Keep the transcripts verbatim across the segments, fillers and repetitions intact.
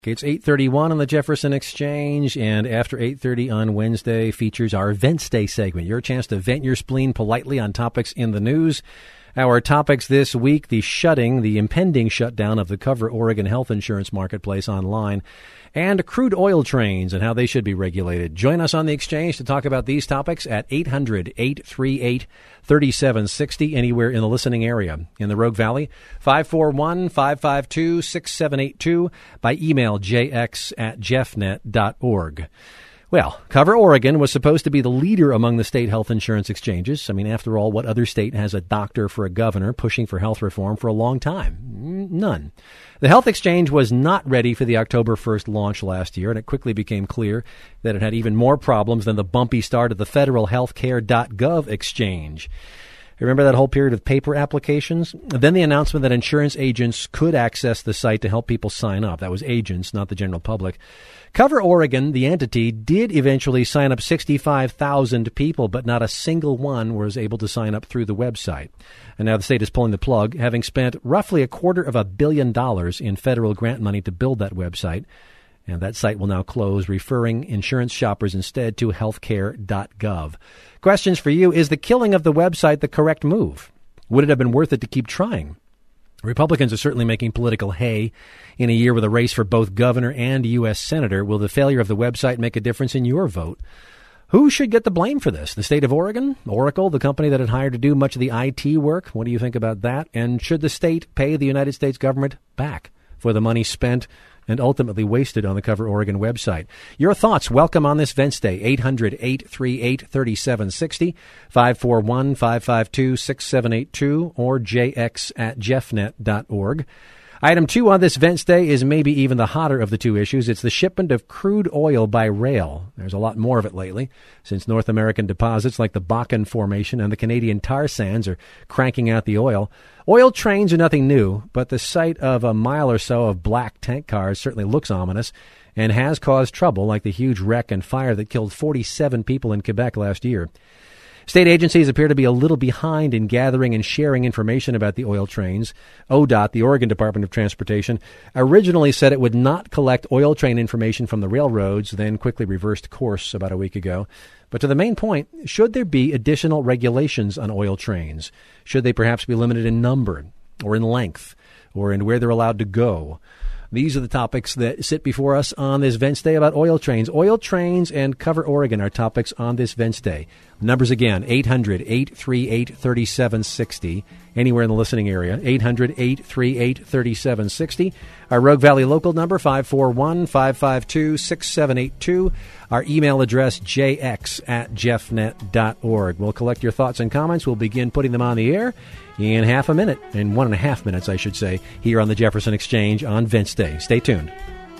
It's eight thirty-one on the Jefferson Exchange, and after eight thirty on Wednesday features our Vents Day segment, your chance to vent your spleen politely on topics in the news. Our topics this week, the shutting, the impending shutdown of the Cover Oregon health insurance marketplace online, and crude oil trains and how they should be regulated. Join us on the Exchange to talk about these topics at eight hundred, eight three eight, three seven six zero, anywhere in the listening area. In the Rogue Valley, five four one, five five two, six seven eight two, by email jx at jeffnet dot org. Well, Cover Oregon was supposed to be the leader among the state health insurance exchanges. I mean, after all, what other state has a doctor for a governor pushing for health reform for a long time? None. The health exchange was not ready for the October first launch last year, and it quickly became clear that it had even more problems than the bumpy start of the federal healthcare dot gov exchange. Remember that whole period of paper applications? Then the announcement that insurance agents could access the site to help people sign up. That was agents, not the general public. Cover Oregon, the entity, did eventually sign up sixty-five thousand people, but not a single one was able to sign up through the website. And now the state is pulling the plug, having spent roughly a quarter of a billion dollars in federal grant money to build that website. And that site will now close, referring insurance shoppers instead to healthcare dot gov. Questions for you. Is the killing of the website the correct move? Would it have been worth it to keep trying? Republicans are certainly making political hay in a year with a race for both governor and U S senator. Will the failure of the website make a difference in your vote? Who should get the blame for this? The state of Oregon? Oracle, the company that it hired to do much of the I T work? What do you think about that? And should the state pay the United States government back for the money spent and ultimately wasted on the Cover Oregon website? Your thoughts, welcome on this Vents Day. eight hundred, eight three eight, three seven six zero, five four one, five five two, six seven eight two, or jx at jeffnet dot org. Item two on this Vents Day is maybe even the hotter of the two issues. It's the shipment of crude oil by rail. There's a lot more of it lately, since North American deposits like the Bakken Formation and the Canadian tar sands are cranking out the oil. Oil trains are nothing new, but the sight of a mile or so of black tank cars certainly looks ominous and has caused trouble, like the huge wreck and fire that killed forty-seven people in Quebec last year. State agencies appear to be a little behind in gathering and sharing information about the oil trains. O D O T, the Oregon Department of Transportation, originally said it would not collect oil train information from the railroads, then quickly reversed course about a week ago. But to the main point, should there be additional regulations on oil trains? Should they perhaps be limited in number or in length or in where they're allowed to go? These are the topics that sit before us on this Vents Day about oil trains. Oil trains and Cover Oregon are topics on this Vents Day. Numbers again, eight hundred, eight three eight, three seven six zero, anywhere in the listening area, eight hundred, eight three eight, three seven six zero. Our Rogue Valley local number, five four one, five five two, six seven eight two. Our email address, jx at jeffnet dot org. We'll collect your thoughts and comments. We'll begin putting them on the air in half a minute, in one and a half minutes, I should say, here on the Jefferson Exchange on Vents Day. Stay tuned.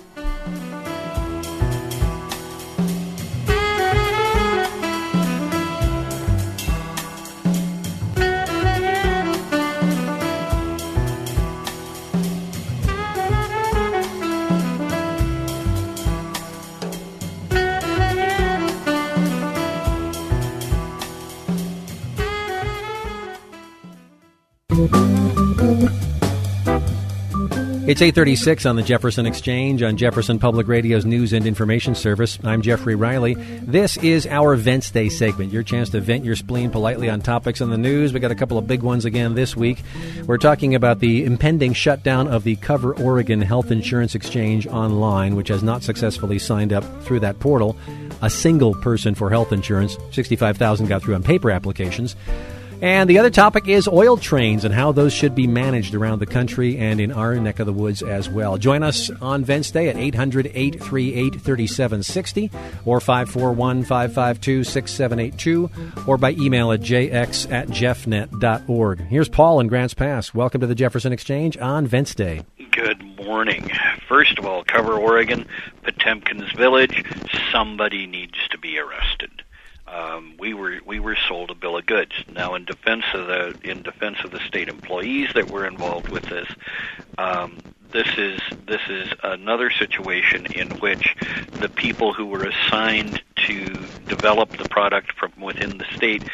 It's eight thirty-six on the Jefferson Exchange on Jefferson Public Radio's News and Information Service. I'm Jeffrey Riley. This is our Vents Day segment, your chance to vent your spleen politely on topics in the news. We got a couple of big ones again this week. We're talking about the impending shutdown of the Cover Oregon Health Insurance Exchange online, which has not successfully signed up through that portal. A single person for health insurance. sixty-five thousand got through on paper applications. And the other topic is oil trains and how those should be managed around the country and in our neck of the woods as well. Join us on Vents Day at eight hundred, eight three eight, three seven six zero or five four one, five five two, six seven eight two or by email at jx at jeffnet dot org. Here's Paul in Grants Pass. Welcome to the Jefferson Exchange on Vents Day. Good morning. First of all, Cover Oregon, Potemkin's Village, somebody needs to be arrested. Um, we were we were sold a bill of goods. Now, in defense of the in defense of the state employees that were involved with this, um, this is this is another situation in which the people who were assigned to develop the product from within the state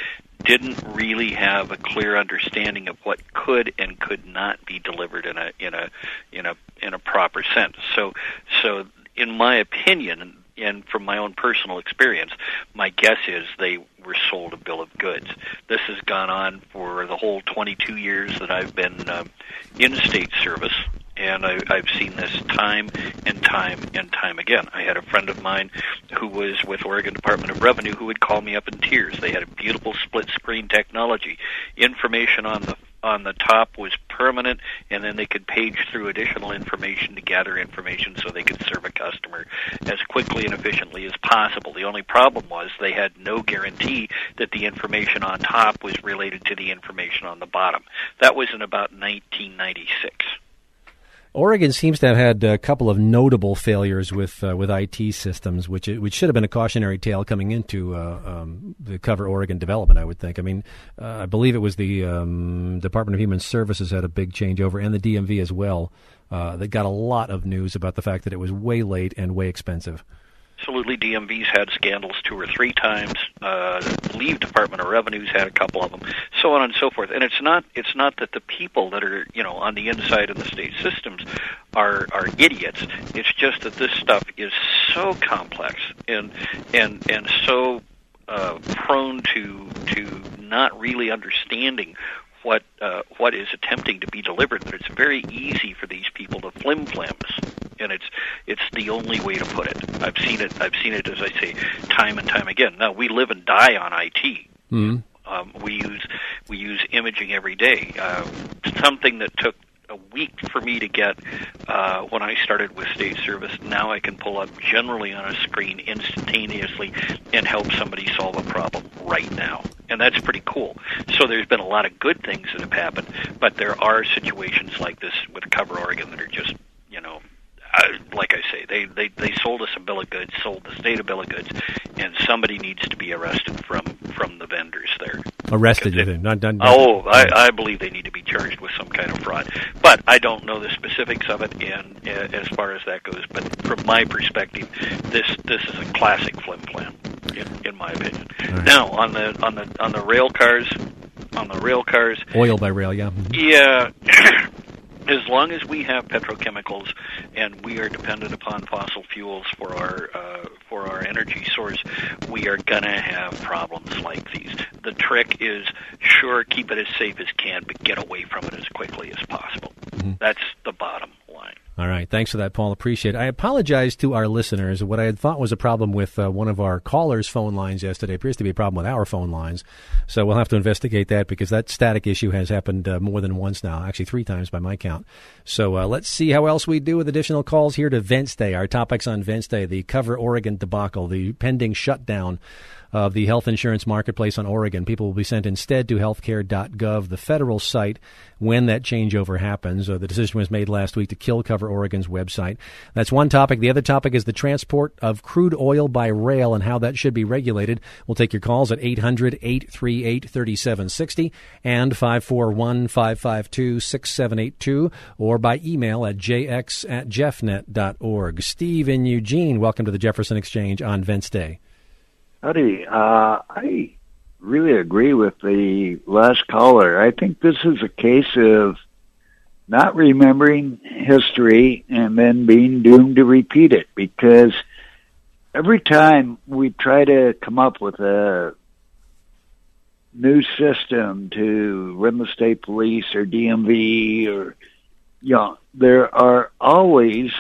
didn't really have a clear understanding of what could and could not be delivered in a in a in a in a proper sense. So so in my opinion, and from my own personal experience, my guess is they were sold a bill of goods. This has gone on for the whole twenty-two years that I've been uh, in state service, and I, I've seen this time and time and time again. I had a friend of mine who was with Oregon Department of Revenue who would call me up in tears. They had a beautiful split-screen technology. Information on the on the top was permanent, and then they could page through additional information to gather information so they could serve a customer as quickly and efficiently as possible. The only problem was they had no guarantee that the information on top was related to the information on the bottom. That was in about nineteen ninety-six. Oregon seems to have had a couple of notable failures with uh, with I T systems, which which should have been a cautionary tale coming into uh, um, the Cover Oregon development, I would think. I mean, uh, I believe it was the um, Department of Human Services had a big changeover, and the D M V as well. Uh, that got a lot of news about the fact that it was way late and way expensive. Absolutely, D M V's had scandals two or three times. Uh, I believe Department of Revenue's had a couple of them, so on and so forth. And it's not it's not that the people that are you know on the inside of the state systems are are idiots. It's just that this stuff is so complex and and and so uh, prone to to not really understanding what uh, what is attempting to be delivered, that it's very easy for these people to flim-flam us, and it's it's the only way to put it. I've seen it. I've seen it, as I say, time and time again. Now we live and die on I T. Mm-hmm. Um, we use we use imaging every day. Uh, something that took a week for me to get uh, when I started with state service, now I can pull up generally on a screen instantaneously and help somebody solve a problem right now. And that's pretty cool. So there's been a lot of good things that have happened, but there are situations like this with Cover Oregon that are just, you know, uh, like I say, they, they, they sold us a bill of goods, sold the state a bill of goods, and somebody needs to be arrested from, from the vendors there. Arrested, you think? Not done. Oh, I, I believe they need to be charged with some kind of fraud. But I don't know the specifics of it, and uh, as far as that goes. But from my perspective, this this is a classic flim flam, in, in my opinion. Right. Now on the on the on the rail cars, on the rail cars, oil by rail, yeah, yeah. As long as we have petrochemicals and we are dependent upon fossil fuels for our uh, for our energy source, we are gonna have problems like these. The trick is, sure, keep it as safe as can, but get away from it as quickly as possible. Mm-hmm. That's the bottom line. All right. Thanks for that, Paul. Appreciate it. I apologize to our listeners. What I had thought was a problem with uh, one of our callers' phone lines yesterday appears to be a problem with our phone lines. So we'll have to investigate that because that static issue has happened uh, more than once now, actually three times by my count. So uh, let's see how else we do with additional calls here to Vents Day. Our topics on Vents Day, the Cover Oregon debacle, the pending shutdown of the health insurance marketplace on Oregon. People will be sent instead to healthcare dot gov, the federal site, when that changeover happens. Uh, the decision was made last week to kill Cover Oregon's website. That's one topic. The other topic is the transport of crude oil by rail and how that should be regulated. We'll take your calls at eight hundred, eight three eight, three seven six zero and five four one, five five two, six seven eight two, or by email at j x at jeffnet dot org. Steve in Eugene, welcome to the Jefferson Exchange on Vents Day. Howdy. Uh, I really agree with the last caller. I think this is a case of not remembering history and then being doomed to repeat it, because every time we try to come up with a new system to run the state police or D M V, or, you know, there are always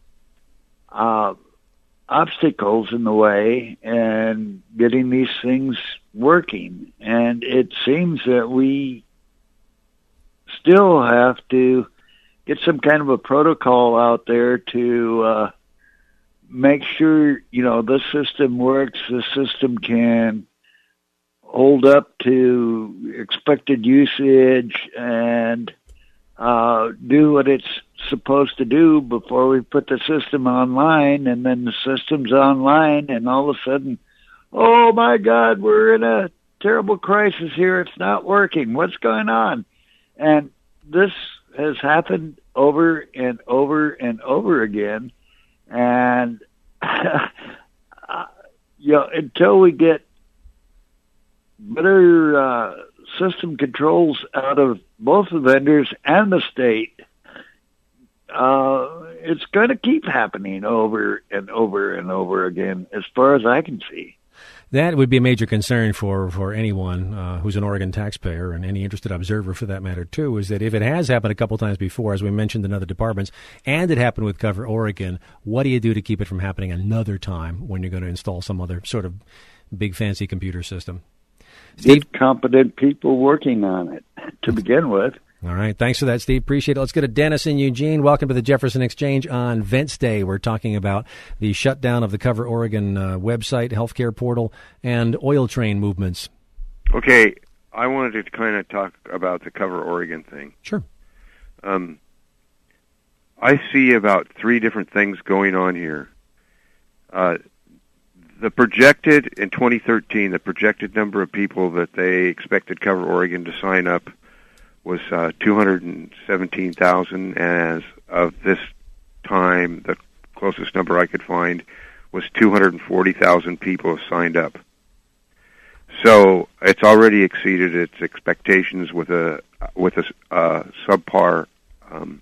uh obstacles in the way and getting these things working. And it seems that we still have to get some kind of a protocol out there to uh, make sure, you know, the system works, the system can hold up to expected usage and uh, do what it's supposed to do before we put the system online. And then the system's online and all of a sudden, oh my God, we're in a terrible crisis here. It's not working. What's going on? And this has happened over and over and over again. And, uh, you know, until we get better uh, system controls out of both the vendors and the state, uh, it's going to keep happening over and over and over again, as far as I can see. That would be a major concern for, for anyone uh, who's an Oregon taxpayer, and any interested observer for that matter, too, is that if it has happened a couple times before, as we mentioned in other departments, and it happened with Cover Oregon, what do you do to keep it from happening another time when you're going to install some other sort of big fancy computer system? Steve? Get competent people working on it to begin with. All right. Thanks for that, Steve. Appreciate it. Let's go to Dennis in Eugene. Welcome to the Jefferson Exchange on Vents Day. We're talking about the shutdown of the Cover Oregon uh, website, healthcare portal, and oil train movements. Okay. I wanted to kind of talk about the Cover Oregon thing. Sure. Um, I see about three different things going on here. Uh, the projected, in twenty thirteen, the projected number of people that they expected Cover Oregon to sign up was uh, two hundred seventeen thousand. As of this time, the closest number I could find was two hundred forty thousand people have signed up. So it's already exceeded its expectations with a with a uh, subpar um,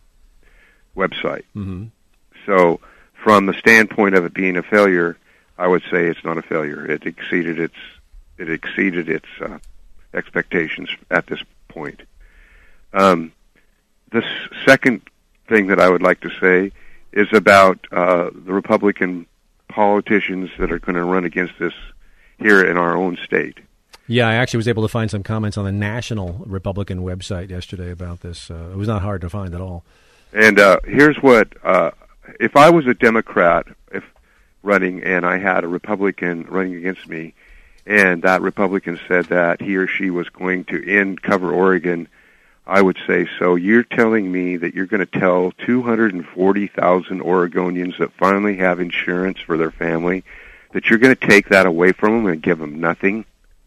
website. Mm-hmm. So from the standpoint of it being a failure, I would say it's not a failure. It exceeded its it exceeded its uh, expectations at this point. Um, the s- second thing that I would like to say is about uh, the Republican politicians that are going to run against this here in our own state. Yeah, I actually was able to find some comments on the national Republican website yesterday about this. Uh, it was not hard to find at all. And uh, here's what, uh, if I was a Democrat if running and I had a Republican running against me, and that Republican said that he or she was going to end Cover Oregon, I would say, so you're telling me that you're going to tell two hundred forty thousand Oregonians that finally have insurance for their family that you're going to take that away from them and give them nothing?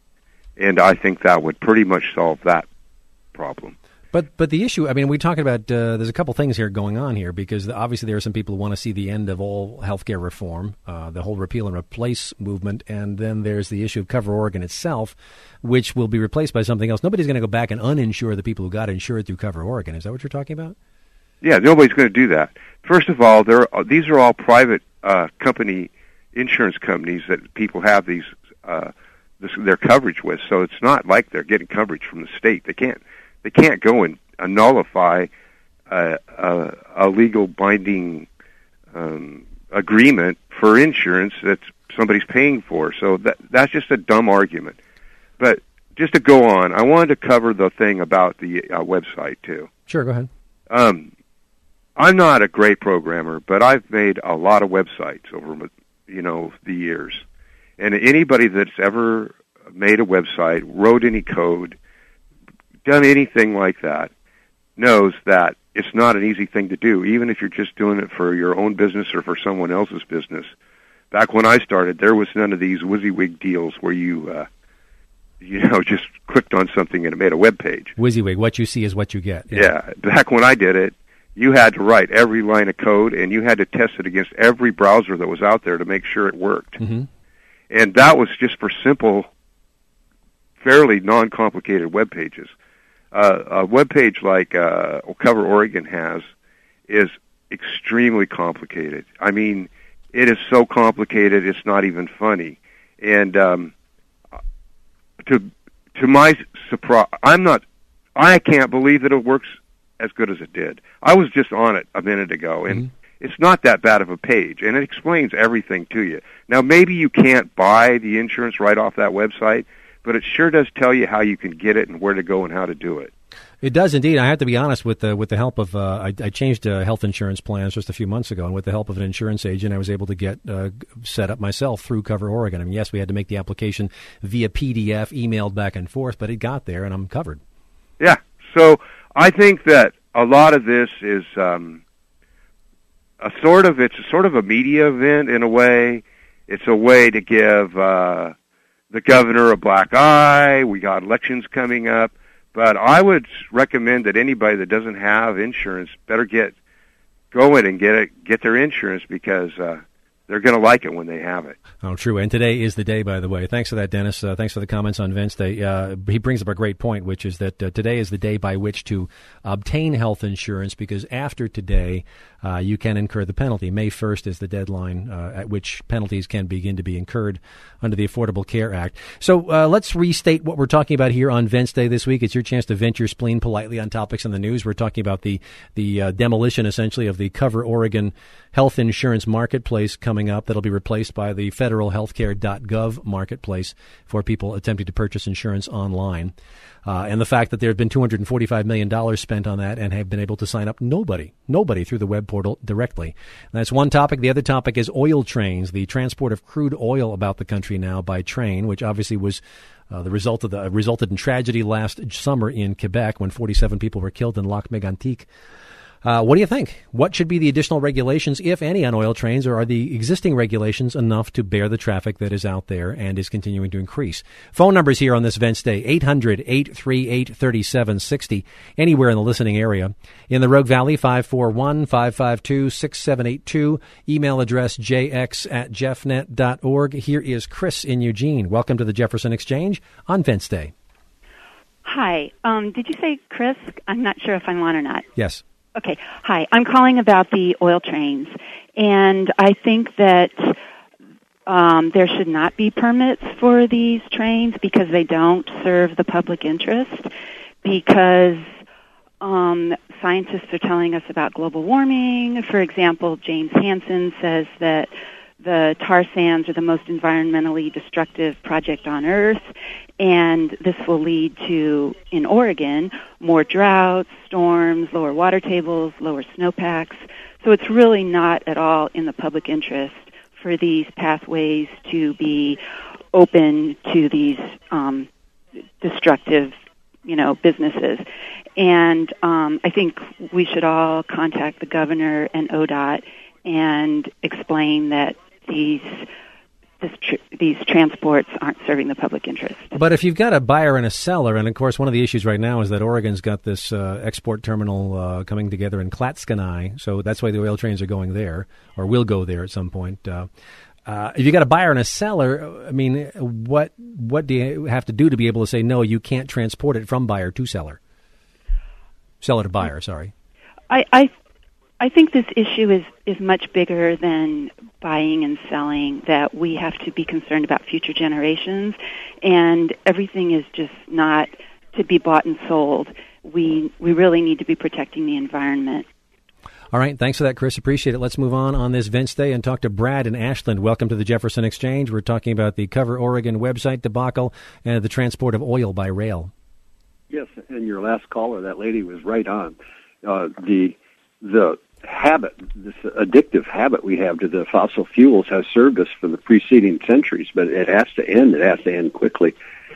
And I think that would pretty much solve that problem. But but the issue, I mean, we're talking about, uh, there's a couple things here going on here, because obviously there are some people who want to see the end of all healthcare reform, uh, the whole repeal and replace movement, and then there's the issue of Cover Oregon itself, which will be replaced by something else. Nobody's going to go back and uninsure the people who got insured through Cover Oregon. Is that what you're talking about? Yeah, nobody's going to do that. First of all, there are, these are all private uh, company, insurance companies that people have these uh, this, their coverage with, so it's not like they're getting coverage from the state. They can't. They can't go and uh, nullify uh, a, a legal binding um, agreement for insurance that somebody's paying for. So that that's just a dumb argument. But just to go on, I wanted to cover the thing about the uh, website too. Sure, go ahead. Um, I'm not a great programmer, but I've made a lot of websites over, you know, the years. And anybody that's ever made a website, wrote any code, done anything like that, knows that it's not an easy thing to do, even if you're just doing it for your own business or for someone else's business. Back when I started, there was none of these WYSIWYG deals where you, uh, you know, just clicked on something and it made a web page. WYSIWYG, what you see is what you get. Yeah. yeah, back when I did it, you had to write every line of code, and you had to test it against every browser that was out there to make sure it worked. Mm-hmm. And that was just for simple, fairly non-complicated web pages. Uh, a web page like uh, Cover Oregon has is extremely complicated. I mean, it is so complicated it's not even funny. And um, to to my surprise, I'm not. I can't believe that it works as good as it did. I was just on it a minute ago, and mm-hmm. it's not that bad of a page, and it explains everything to you. Now, maybe you can't buy the insurance right off that website, but it sure does tell you how you can get it and where to go and how to do it. It does indeed. I have to be honest, with the with the help of uh, I, I changed uh, health insurance plans just a few months ago, and with the help of an insurance agent, I was able to get uh, set up myself through Cover Oregon. I mean, yes, we had to make the application via P D F, emailed back and forth, but it got there, and I'm covered. Yeah. So I think that a lot of this is um, a sort of it's a sort of a media event in a way. It's a way to give uh, the governor a black eye. We got elections coming up. But I would recommend that anybody that doesn't have insurance better get go in and get it, get their insurance, because uh, they're going to like it when they have it. Oh, true. And today is the day, by the way. Thanks for that, Dennis. Uh, thanks for the comments on Wednesday. Uh, he brings up a great point, which is that uh, today is the day by which to obtain health insurance, because after today, uh, you can incur the penalty. May first is the deadline uh, at which penalties can begin to be incurred under the Affordable Care Act. So uh, let's restate what we're talking about here on Wednesday this week. It's your chance to vent your spleen politely on topics in the news. We're talking about the, the uh, demolition, essentially, of the Cover Oregon health insurance marketplace coming up. That'll be replaced by the federal healthcare dot gov marketplace for people attempting to purchase insurance online. Uh, and the fact that there have been two hundred forty-five million dollars spent on that and have been able to sign up nobody, nobody through the web portal directly. And that's one topic. The other topic is oil trains, the transport of crude oil about the country now by train, which obviously was uh, the result of the uh, resulted in tragedy last summer in Quebec when forty-seven people were killed in Lac Mégantic. Uh, what do you think? What should be the additional regulations, if any, on oil trains, or are the existing regulations enough to bear the traffic that is out there and is continuing to increase? Phone numbers here on this Wednesday, eight hundred, eight three eight, three seven six zero, anywhere in the listening area. In the Rogue Valley, five four one, five five two, six seven eight two, email address j x at jeffnet dot org. Here is Chris in Eugene. Welcome to the Jefferson Exchange on Wednesday. Hi. Um, did you say Chris? I'm not sure if I'm on or not. Yes. Okay. Hi. I'm calling about the oil trains, and I think that um, there should not be permits for these trains because they don't serve the public interest, because um, scientists are telling us about global warming. For example, James Hansen says that the tar sands are the most environmentally destructive project on Earth, and this will lead to, in Oregon, more droughts, storms, lower water tables, lower snowpacks. So it's really not at all in the public interest for these pathways to be open to these um, destructive, you know, businesses. And um, I think we should all contact the governor and O D O T and explain that these This tr- these transports aren't serving the public interest. But if you've got a buyer and a seller, and of course one of the issues right now is that Oregon's got this uh, export terminal uh, coming together in Clatskanie, so that's why the oil trains are going there, or will go there at some point. Uh, uh, if you've got a buyer and a seller, I mean, what what do you have to do to be able to say, no, you can't transport it from buyer to seller? Seller to buyer, sorry. I, I I think this issue is, is much bigger than buying and selling, that we have to be concerned about future generations, and everything is just not to be bought and sold. We we really need to be protecting the environment. All right. Thanks for that, Chris. Appreciate it. Let's move on on this Wednesday and talk to Brad in Ashland. Welcome to the Jefferson Exchange. We're talking about the Cover Oregon website debacle and the transport of oil by rail. Yes, and your last caller, that lady was right on. Uh, the the habit, this addictive habit we have to the fossil fuels has served us for the preceding centuries, but it has to end. It has to end quickly.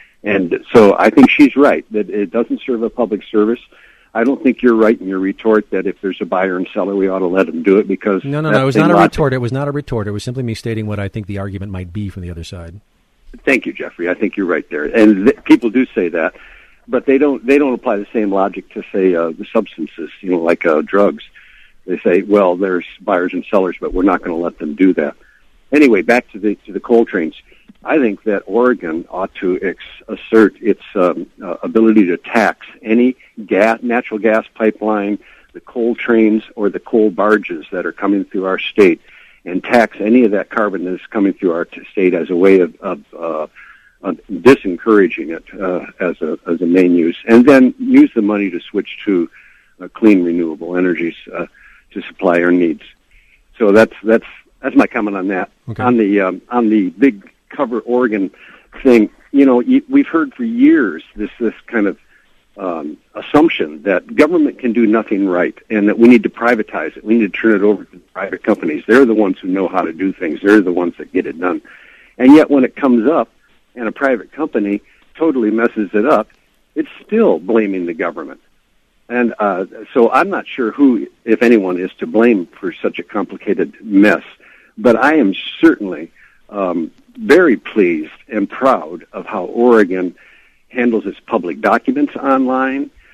And so I think she's right, that it doesn't serve a public service. I don't think you're right in your retort that if there's a buyer and seller, we ought to let them do it, because... No, no, no, it was not a retort. It was not a retort. It was simply me stating what I think the argument might be from the other side. Thank you, Jeffrey. I think you're right there. And th- people do say that, but they don't they don't apply the same logic to, say, uh, the substances, you know, like uh, drugs. They say, well, there's buyers and sellers, but we're not going to let them do that. Anyway, back to the to the coal trains. I think that Oregon ought to ex- assert its um, uh, ability to tax any gas, natural gas pipeline, the coal trains, or the coal barges that are coming through our state, and tax any of that carbon that is coming through our t- state as a way of, of, uh, of disencouraging it uh, as a as a main use, and then use the money to switch to uh, clean, renewable energies uh, to supply our needs. So that's that's that's my comment on that. Okay. On the um, on the big Cover Oregon thing, you know, we've heard for years this this kind of um, assumption that government can do nothing right, and that we need to privatize it. We need to turn it over to private companies. They're the ones who know how to do things. They're the ones that get it done. And yet, when it comes up, and a private company totally messes it up, it's still blaming the government. And uh, so I'm not sure who, if anyone, is to blame for such a complicated mess. But I am certainly um, very pleased and proud of how Oregon handles its public documents online,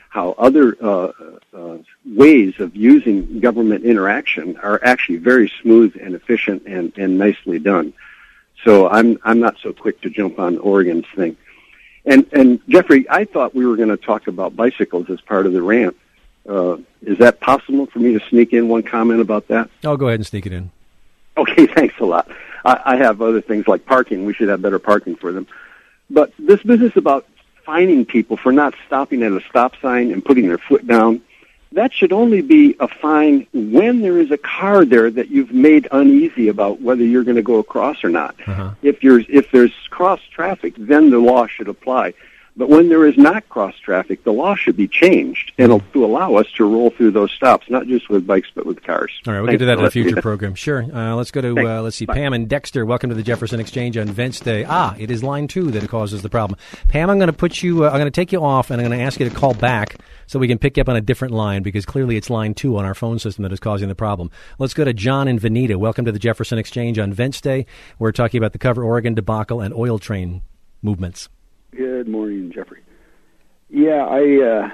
how other uh, uh, ways of using government interaction are actually very smooth and efficient and, and nicely done. So I'm I'm not so quick to jump on Oregon's thing. And and Jeffrey, I thought we were going to talk about bicycles as part of the rant. Uh, is that possible for me to sneak in one comment about that? Oh, go ahead and sneak it in. Okay, thanks a lot. I, I have other things like parking. We should have better parking for them. But this business about fining people for not stopping at a stop sign and putting their foot down, that should only be a fine when there is a car there that you've made uneasy about whether you're going to go across or not. Uh-huh. If you're, if there's cross traffic, then the law should apply. But when there is not cross traffic, the law should be changed and to allow us to roll through those stops, not just with bikes but with cars. All right, we'll Thanks get to that in a future that. program. Sure. Uh, let's go to uh, let's see. Bye. Pam and Dexter. Welcome to the Jefferson Exchange on Vents Day. Ah, it is line two that causes the problem. Pam, I'm going to put you. Uh, I'm going to take you off, and I'm going to ask you to call back so we can pick you up on a different line because clearly it's line two on our phone system that is causing the problem. Let's go to John and Veneta. Welcome to the Jefferson Exchange on Vents Day. We're talking about the Cover Oregon debacle and oil train movements. Good morning, Jeffrey. Yeah, I uh,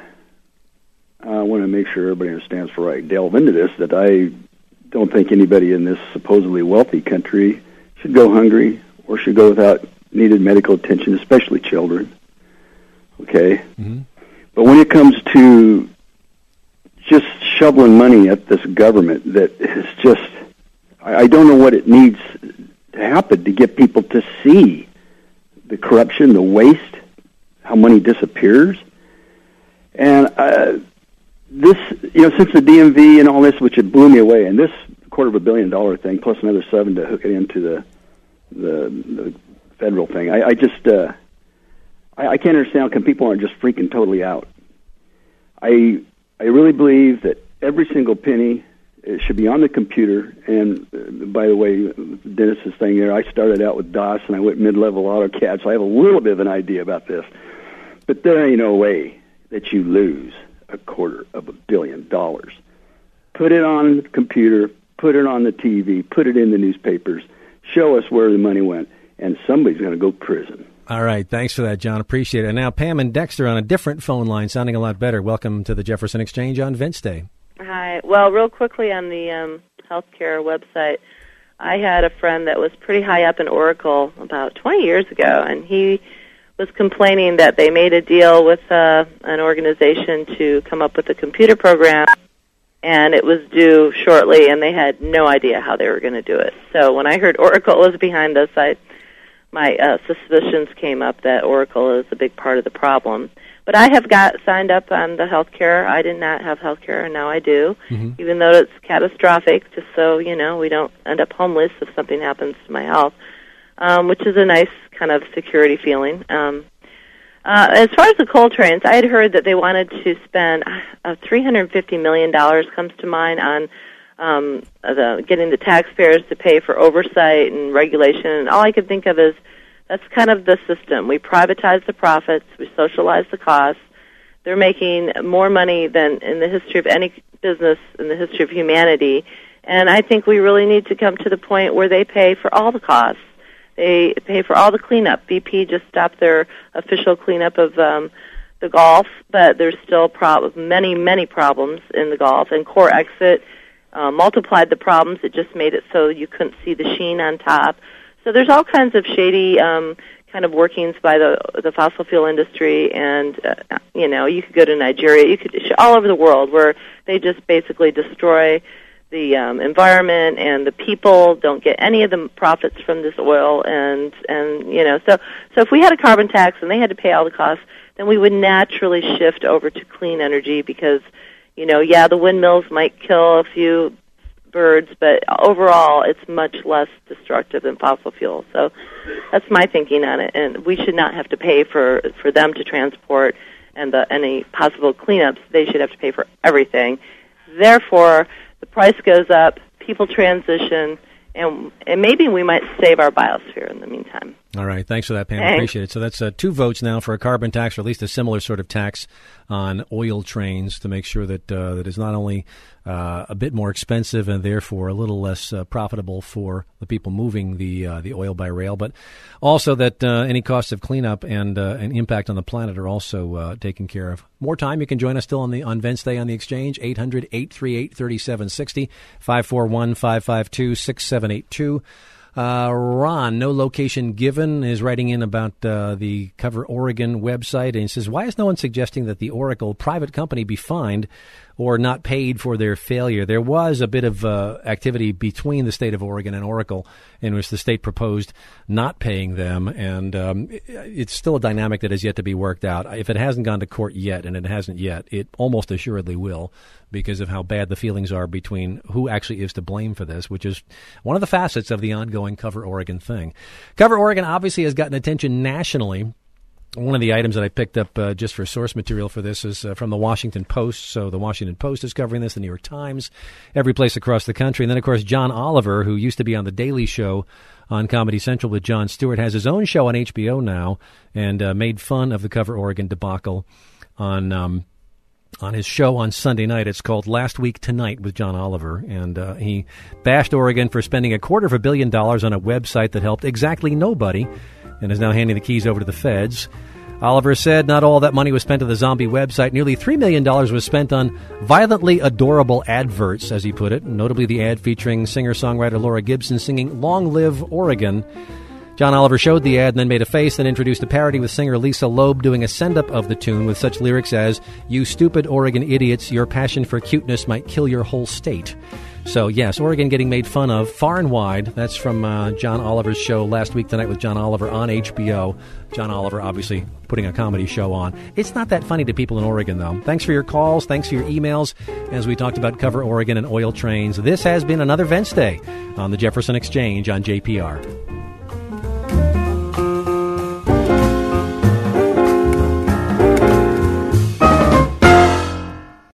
I want to make sure everybody understands before I delve into this that I don't think anybody in this supposedly wealthy country should go hungry or should go without needed medical attention, especially children. Okay? Mm-hmm. But when it comes to just shoveling money at this government that is just, I, I don't know what it needs to happen to get people to see the corruption, the waste, how money disappears. And uh, this, you know, since the D M V and all this, which it blew me away, and this quarter of a billion dollar thing, plus another seven to hook it into the the, the federal thing, I, I just, uh, I, I can't understand how people aren't just freaking totally out. I I really believe that every single penny it should be on the computer. And uh, by the way, Dennis's thing there, I started out with DOS and I went mid-level AutoCAD, so I have a little bit of an idea about this. But there ain't no way that you lose a quarter of a billion dollars. Put it on the computer, put it on the T V, put it in the newspapers, show us where the money went, and somebody's going to go to prison. All right. Thanks for that, John. Appreciate it. And now Pam and Dexter on a different phone line, sounding a lot better. Welcome to the Jefferson Exchange on Vents Day. Hi. Well, real quickly on the um, healthcare website, I had a friend that was pretty high up in Oracle about twenty years ago, and he was complaining that they made a deal with uh, an organization to come up with a computer program, and it was due shortly, and they had no idea how they were going to do it. So when I heard Oracle was behind this, I, my uh, suspicions came up that Oracle is a big part of the problem. But I have got signed up on the health care. I did not have health care, and now I do, mm-hmm. even though it's catastrophic, just so, you know, we don't end up homeless if something happens to my health, um, which is a nice kind of security feeling. Um, uh, as far as the coal trains, I had heard that they wanted to spend uh, three hundred fifty million dollars comes to mind on um, the, getting the taxpayers to pay for oversight and regulation, and all I could think of is that's kind of the system. We privatize the profits, we socialize the costs. They're making more money than in the history of any business in the history of humanity, and I think we really need to come to the point where they pay for all the costs. They pay for all the cleanup. B P just stopped their official cleanup of um, the Gulf, but there's still prob- many, many problems in the Gulf, and Core Exit uh, multiplied the problems. It just made it so you couldn't see the sheen on top. So there's all kinds of shady um, kind of workings by the the fossil fuel industry, and uh, you know, you could go to Nigeria, you could all over the world where they just basically destroy the um, environment, and the people don't get any of the profits from this oil, and and you know, so so if we had a carbon tax and they had to pay all the costs, then we would naturally shift over to clean energy because, you know, yeah, the windmills might kill a few birds, but overall it's much less destructive than fossil fuel. So that's my thinking on it, and we should not have to pay for for them to transport and the any possible cleanups. They should have to pay for everything. Therefore, the price goes up, people transition, and, and maybe we might save our biosphere in the meantime. All right. Thanks for that, Pam. Thanks. Appreciate it. So that's uh, two votes now for a carbon tax, or at least a similar sort of tax on oil trains to make sure that uh, that it's not only uh, a bit more expensive and therefore a little less uh, profitable for the people moving the uh, the oil by rail, but also that uh, any costs of cleanup and uh, an impact on the planet are also uh, taken care of. More time, you can join us still on the on Wednesday on the Exchange, eight hundred, eight three eight, three seven six zero, five four one, five five two, six seven eight two. Uh, Ron, no location given, is writing in about uh, the Cover Oregon website, and he says, why is no one suggesting that the Oracle private company be fined or not paid for their failure? There was a bit of uh, activity between the state of Oregon and Oracle in which the state proposed not paying them, and um, it's still a dynamic that has yet to be worked out. If it hasn't gone to court yet, and it hasn't yet, it almost assuredly will, because of how bad the feelings are between who actually is to blame for this, which is one of the facets of the ongoing Cover Oregon thing. Cover Oregon obviously has gotten attention nationally. One of the items that I picked up uh, just for source material for this is uh, from the Washington Post. So the Washington Post is covering this, the New York Times, every place across the country. And then, of course, John Oliver, who used to be on The Daily Show on Comedy Central with Jon Stewart, has his own show on H B O now and uh, made fun of the Cover Oregon debacle on um, on his show on Sunday night. It's called Last Week Tonight with John Oliver. And uh, he bashed Oregon for spending a quarter of a billion dollars on a website that helped exactly nobody and is now handing the keys over to the feds. Oliver said not all that money was spent on the zombie website. Nearly three million dollars was spent on violently adorable adverts, as he put it, notably the ad featuring singer-songwriter Laura Gibson singing Long Live Oregon. John Oliver showed the ad and then made a face and introduced a parody with singer Lisa Loeb doing a send-up of the tune with such lyrics as, "You stupid Oregon idiots, your passion for cuteness might kill your whole state." So, yes, Oregon getting made fun of far and wide. That's from uh, John Oliver's show Last Week Tonight with John Oliver on H B O. John Oliver obviously putting a comedy show on. It's not that funny to people in Oregon, though. Thanks for your calls. Thanks for your emails. As we talked about Cover Oregon and oil trains, this has been another Wednesday on the Jefferson Exchange on J P R.